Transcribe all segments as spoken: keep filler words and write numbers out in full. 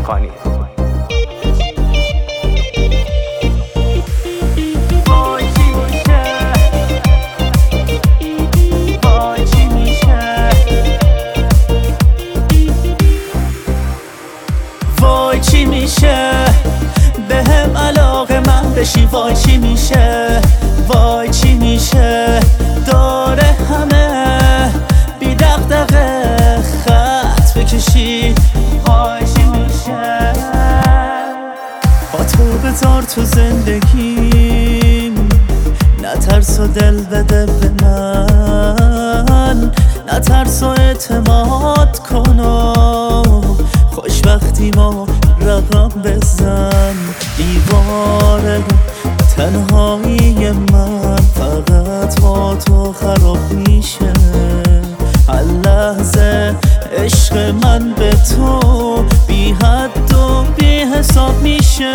کنید. وای چی میشه به هم علاقه من بشی؟ وای چی میشه؟ وای چی میشه داره همه بی دغدغه خط بکشی؟ وای چی میشه؟ با تو بذار تو زندگیم، نترس و دل بده به من، نترس و اعتماد کن و خوشبختی ما رقم بزن. دیوار تنهایی من فقط با تو خراب میشه، هر لحظه عشق من به تو بی حد و بی حساب میشه.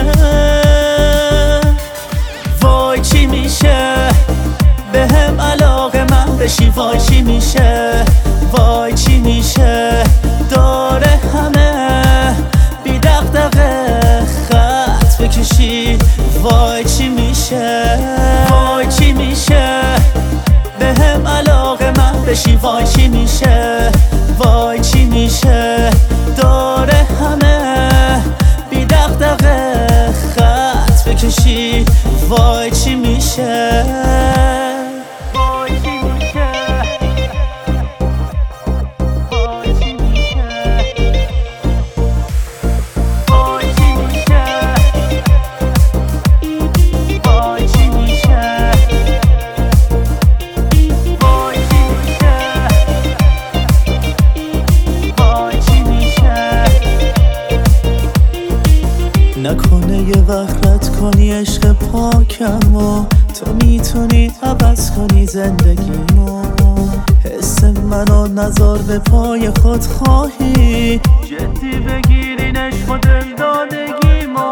وای چی میشه به هم علاقه من بشی؟ وای چی میشه؟ وای چی میشه داره همه بی دغدغه خط بکشی؟ وای چی میشه؟ وای چی میشه به هم علاقه من بشی؟ وای چی میشه؟ وای چی میشه داره همه بی دغدغه خط بکشی؟ وای چی میشه؟ نکنه یه وقت رد کنی عشق پاکم و تو میتونی عوض کنی زندگیمو. حس منو نذار به پای خود خواهی، جدی بگیرین عشق و دل دادگیمو.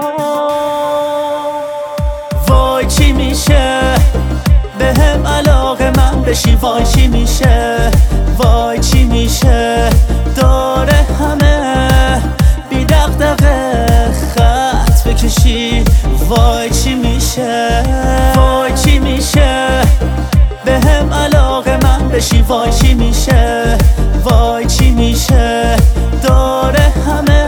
وای چی میشه به هم علاقه من بشی؟ وای چی میشه؟ وای چی میشه داره همه بی دغدغه خط بکشی؟ وای چی میشه؟ وای چی میشه به هم علاقه من بشی؟ وای چی میشه؟ وای چی میشه داره همه